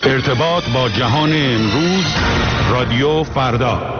ارتباط با جهان امروز، رادیو فردا.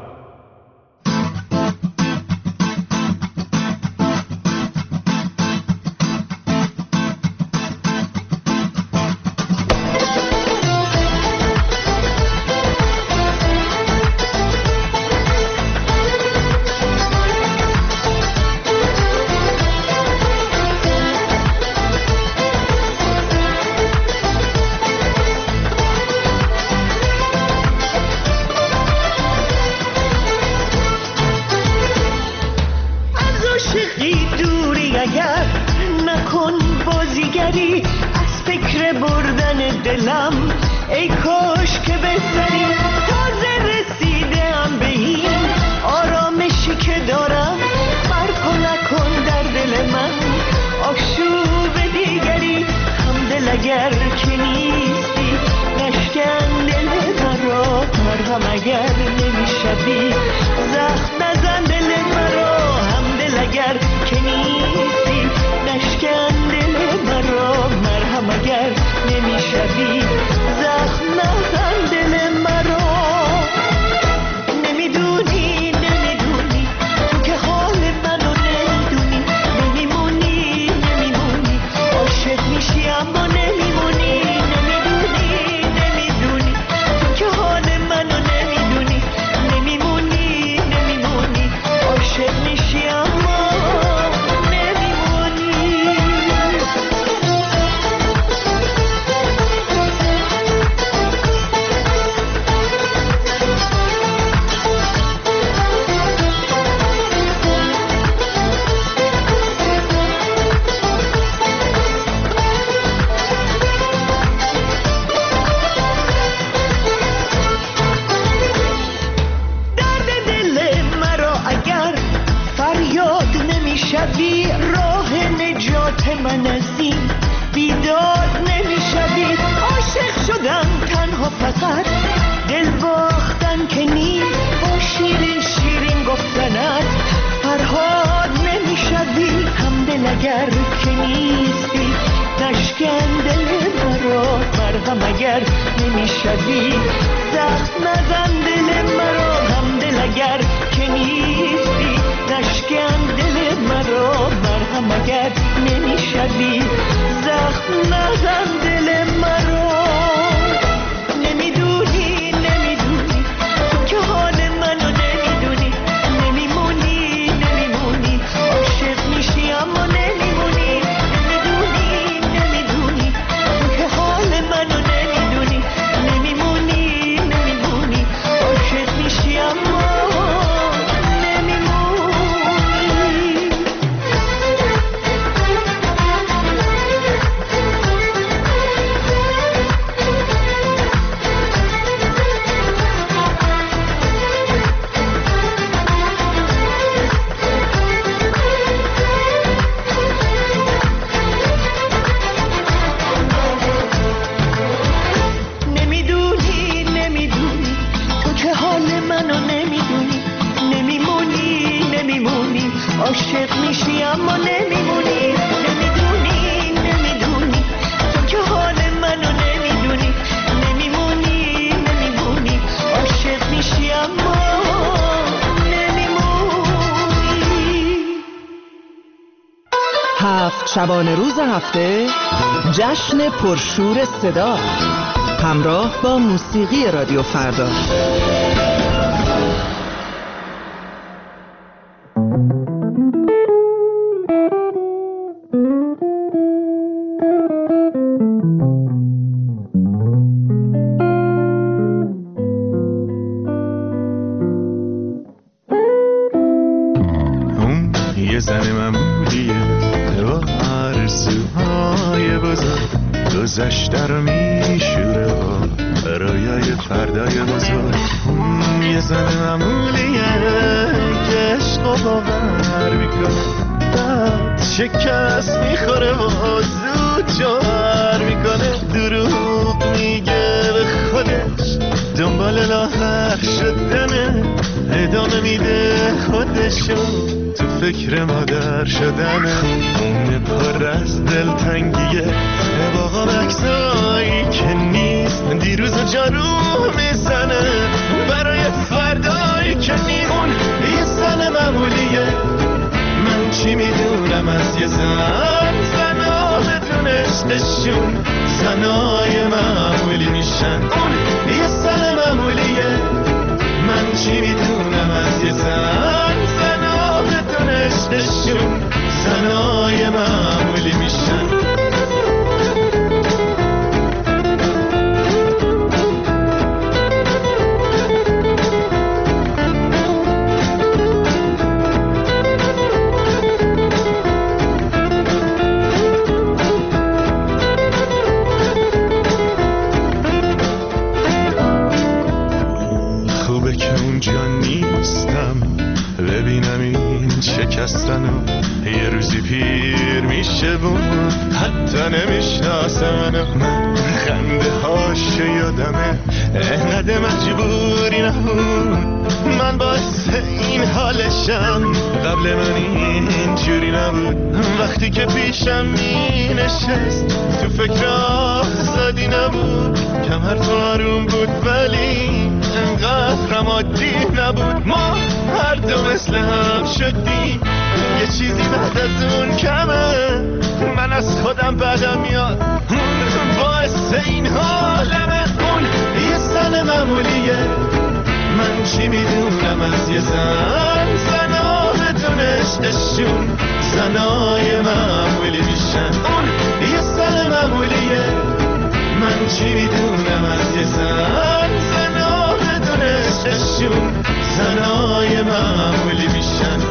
شبانه روز هفته جشن پرشور صدا همراه با موسیقی رادیو فردا. یه زن معمولیه با آرزوهای بزرگ، گذشته رو میشوره با برایای فردای بزرگ. یه زن معمولیه که عشق و باور میکنه، بعد شکست میخوره و زود جوهر میکنه. دروغ میگه به خودش، دنبال لاغر شدنه، ادامه میده خودشو تو فکر مادر شدنه. پر از دلتنگیه با عکسایی که نیست، دیروز و جارو میزنه برای فردایی که نیمون یه زن معمولیه. من چی میدونم از یه زنا بدون عشقشون زنای معمولی میشن. اون یه زن معمولیه. من چی میدونم از یه زنا بدون عشقشون زنای معمولی میشن. شکستنم یه روزی پیر میشه بود حتی نمیشناسم. من خنده هاش یادمه انقدر مجبوری نبود. من باعث این حالشم قبل من اینجوری نبود. وقتی که پیشم می نشست تو فکر آزادی نبود. کمر تو آروم بود ولی انقدر عادی نبود. ما هر دو مثل هم شدیم یه چیزی بعد از اون کمه. من از خودم بدم میاد باعث این حالمه. اون یه زن معمولیه. من چی میدونم از یه زنا بدون عشقشون زنای معمولی میشن. اون یه زن معمولیه. من چی میدونم از یه زنا بدون عشقشون زنای معمولی میشن.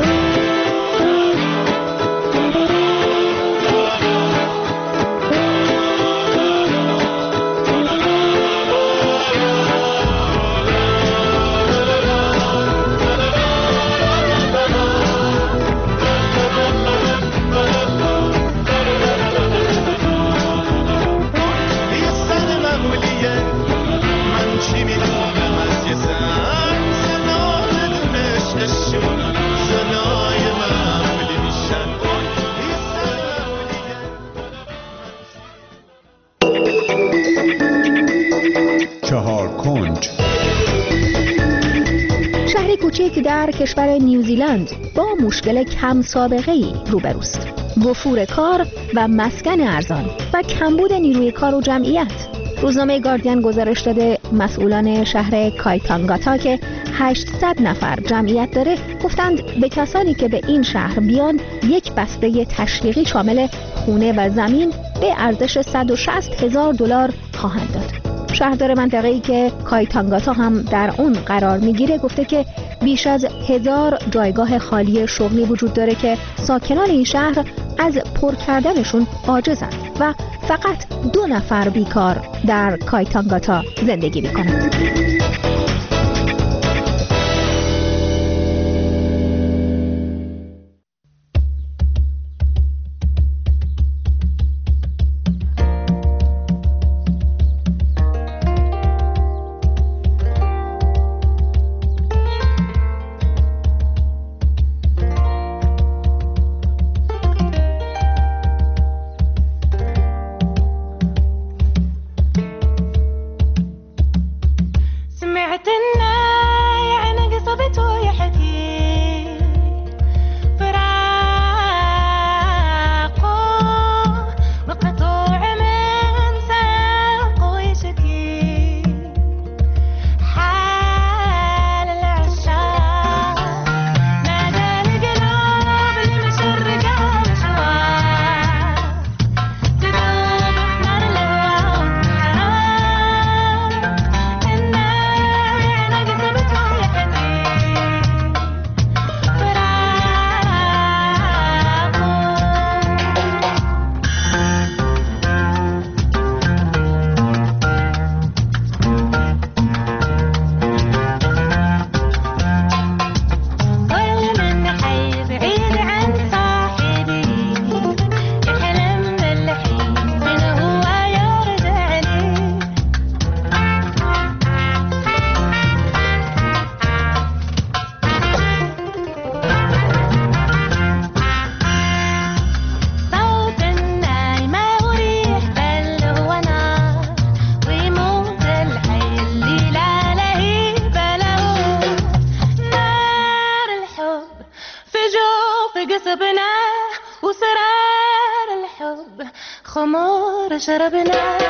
شهری کوچک در کشور نیوزیلند با مشکل کم سابقه‌ای روبروست: وفور کار و مسکن ارزان و کمبود نیروی کار و جمعیت. روزنامه گاردین گزارش داده مسئولان شهر کایتانگاتا که 800 نفر جمعیت داره گفتند به کسانی که به این شهر بیان یک بسته تشویقی شامل خونه و زمین به ارزش $160,000 خواهند داد. شهردار منطقه‌ای که کایتانگاتا هم در اون قرار میگیره گفته که بیش از 1000 جایگاه خالی شغلی وجود داره که ساکنان این شهر از پر کردنشون عاجزند و فقط 2 نفر بیکار در کایتانگاتا زندگی میکنند. شربنا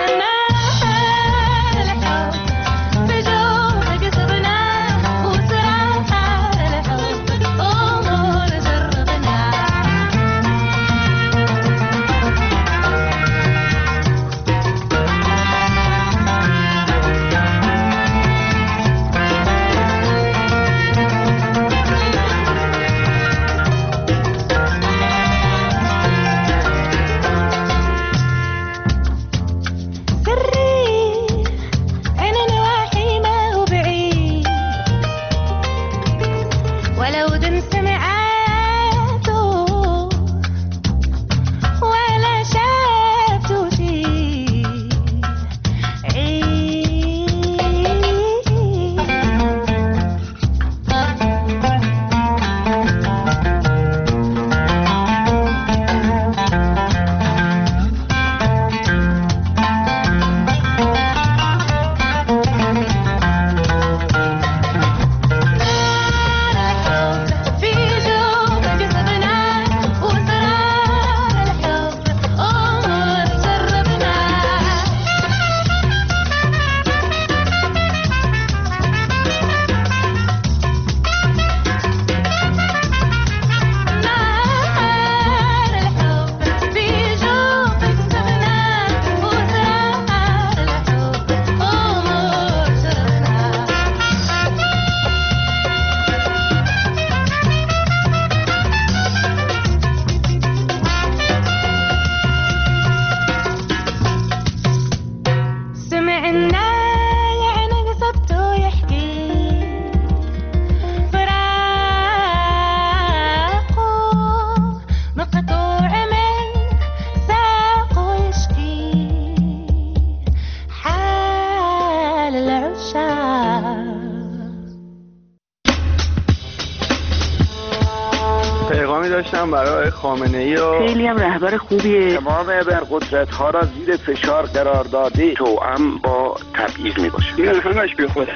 داشتم برای خامنه‌ای و خیلی هم رهبر خوبیه. تمام ابرقدرت‌ها را زیر فشار قرار داده توأم با تبعیض میباشه. این همش بیخوده.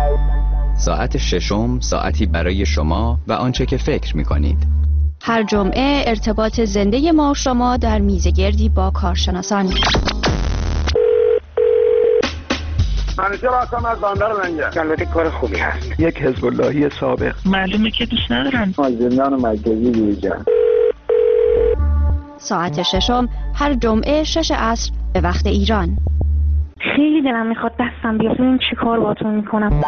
ساعت ششم ساعتی برای شما و آنچه که فکر می‌کنید. هر جمعه ارتباط زنده ما و شما در میزگردی با کارشناسان. منیجر هستم از بندر منجر. البته کار خوبی هست. یک حزب اللهی سابق. معلومه که دوست ندارن. از زندان مرکزی بیرون. ساعت ششم هر جمعه 6 عصر به وقت ایران. خیلی دلم میخواد دستم بیاد ببینم چی کار باهاتون میکنم.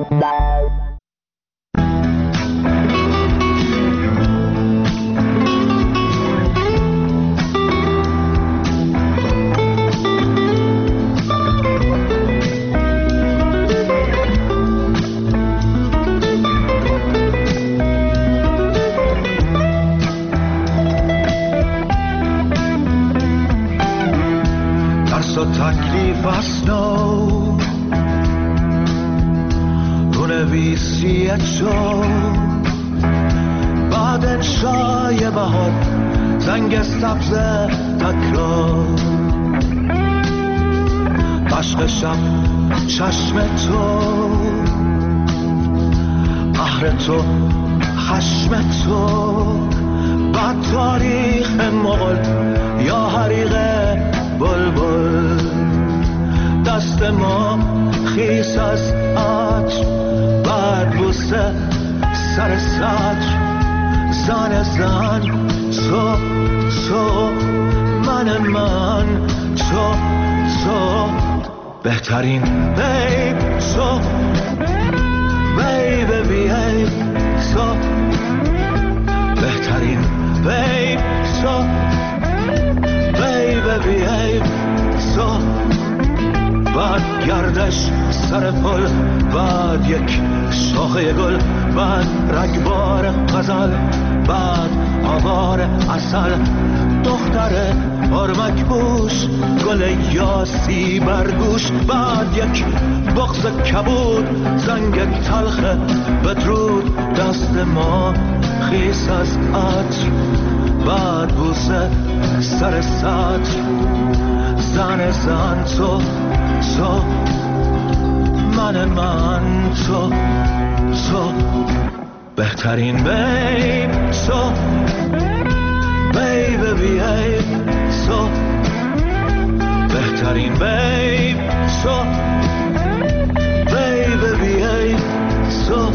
تکلیف اسنو رو نویسی تو بعد انشای بهار زنگ سبز تکرار عشق شب چشم تو قهر تو خشم تو بعد تاریخ مغل یا حریق بلبل دست ما خیس از عطر بعد بوسه سر سطر زن زن تو من تو بهترین بیب تو بیب بیب تو بهترین بیب تو بیب بیب تو بعد گردش سر پل بعد یک شاخه گل بعد رگبار غزل بعد آوار عسل دختر آرمک بوش گل یاسی برگوش بعد یک بغض کبود زنگ تلخ بدرود دست ما خیس از عطر بعد بوسه سر سطر زن تو من تو بهترین بیب تو بیب بیب تو بهترین بیب تو بیب بیب تو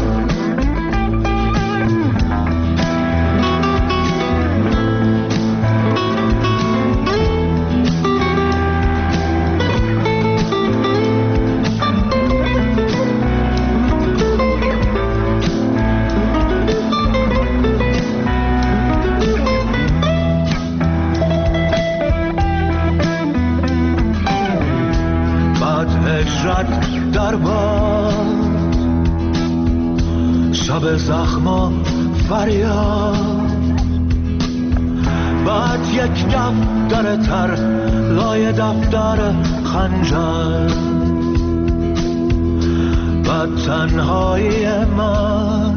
در باد شب زخما فریاد بعد یک دفتر تر لای دفتر خنجر بعد تنهایی من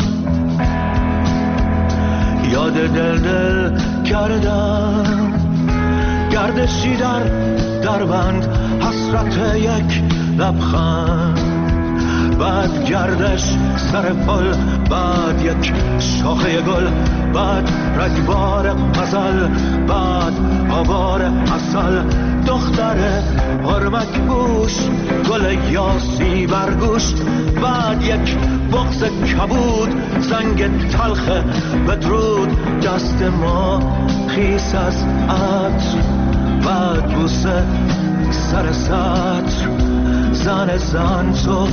یاد دل کردم گردشی در بند حسرت یک لبخند بعد گردش سر پل بعد یک شاخه گل بعد رگبار غزل بعد آوار عسل دختر هرمک بوش گل یاسی برگوش بعد یک بغض کبود زنگ تلخ بدرود دست ما خیس از عطر بعد بوسه سر سطر زن تو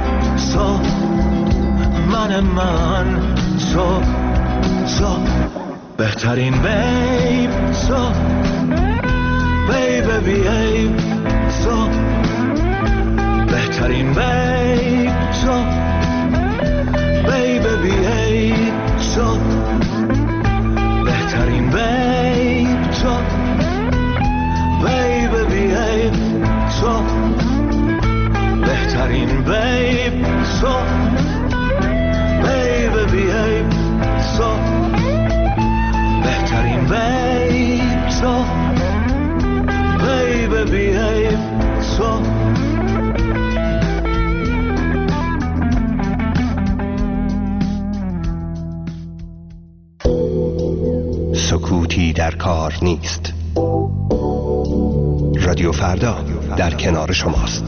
من تو بهترین بیب تو بیب بیب تو بهترین بیب تو بیب بیب تو بهترین بیب تو بیب بیب تو بهترین بیب تو بیب بیب تو بهترین بیب تو بیب بیب تو سکوتی در کار نیست. رادیو فردا در کنار شماست.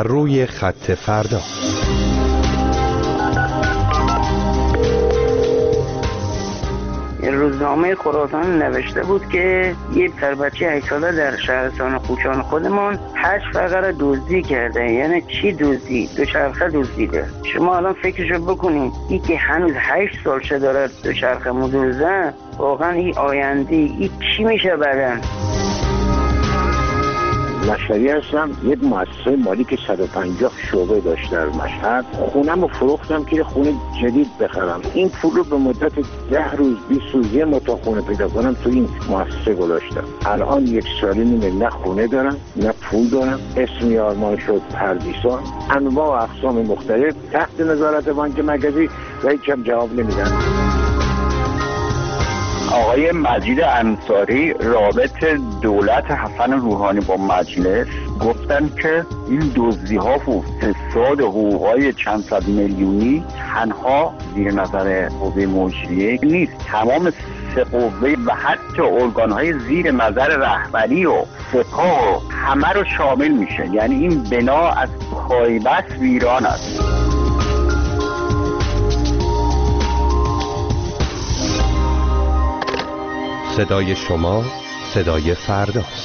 بر روی خط فردا. روزنامه خراسان نوشته بود که یه پسر بچه 8 ساله در شهرستان کوچان خودمان 8 فقره دزدی کرده. یعنی چی دزدی؟ دوچرخه دزدیده. شما الان فکرشو بکنید، این که هنوز 8 سالشه داره دوچرخه مدوزه، واقعا این آینده این چی میشه بعدن؟ مشهدی هستم. یک مؤسسه مالی که 150 شعبه داشت در مشهد. خونم رو فروختم که خونه جدید بخرم. این پول رو به مدت 10 روز 20 روز یه متا خونه پیدا کنم تو این مؤسسه گذاشتم. الان 1 سال نیمه نه خونه دارم نه پول دارم. اسمی آرمان شد پردیسان، انواع و اقسام مختلف تحت نظارت بانک مرکزی و هیچم جواب نمیدن. آقای مجید انصاری رابط دولت حسن روحانی با مجلس گفتن که این دزدی ها و فساد حقوقای چند صد میلیونی تنها زیر نظر قوه مجریه نیست، تمام 3 قوه و حتی ارگان های زیر نظر رهبری و سپاه و همه رو شامل میشه. یعنی این بنا از پایبست ویران است. صدای شما صدای فرداست.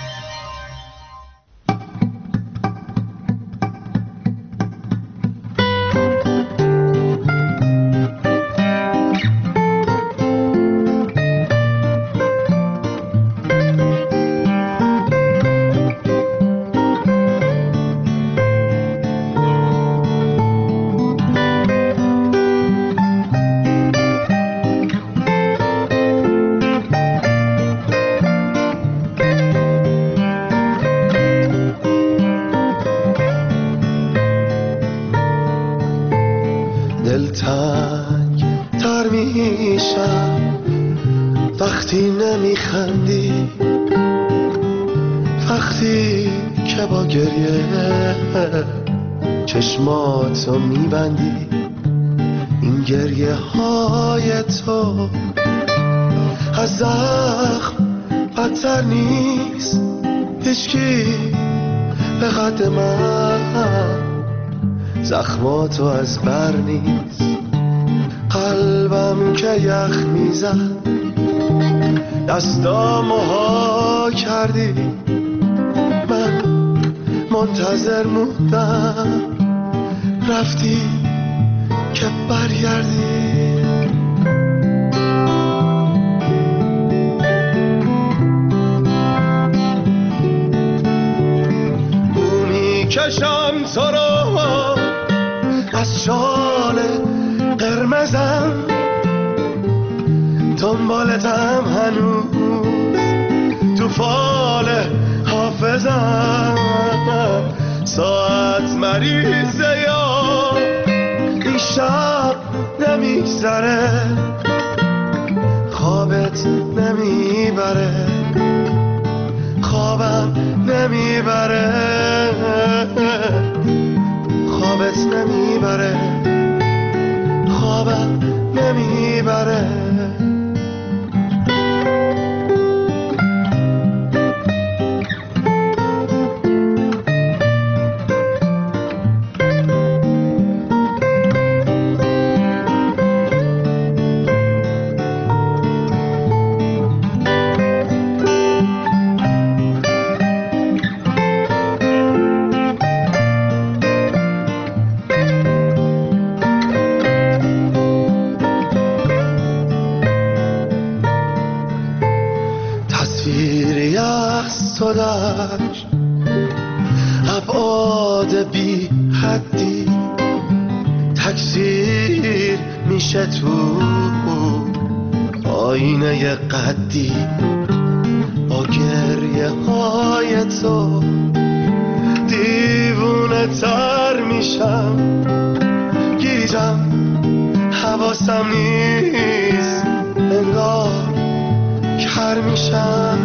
دلتنگ تر میشم وقتی نمیخندی، وقتی که با گریه چشماتو میبندی. این گریه های تو از زخم بدتر نیست، هیچکی به قد من زخماتو از بر نیست. قلبم که یخ میزد دستامو ها کردی، من منتظر موندم رفتی که برگردی. بو میکشم تو رو از شال قرمزم، دنبالتم هنوز تو فال حافظم. ساعت مریضه یا این شب نمیگذره، خوابت نمیبره، خوابم نمیبره، خوابت نمیبره، خوابم نمیبره. تصویری از تو داشت ابعاد بی حدی، تکثیر میشه تو آینه قدی. با گریه های تو دیوونه تر میشم، گیجم حواسم نیست، انگار کر میشم.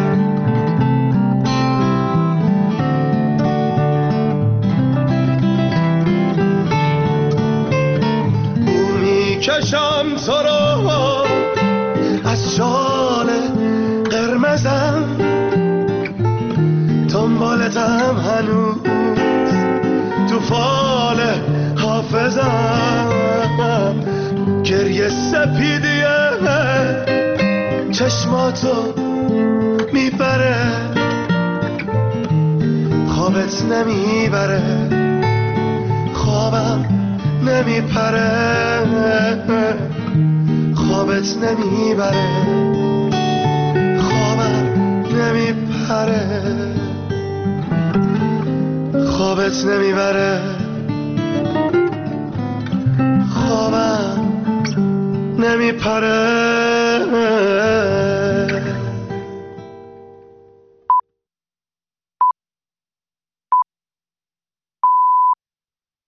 بو میکشم تو رو از شال قرمزم، دنبالتم هنوز سپیدیه چشماتو میبره خوابت نمیبره خوابم نمیپره خوابت نمیبره خوابم نمیپره خوابت نمیبره خوابم نمیپره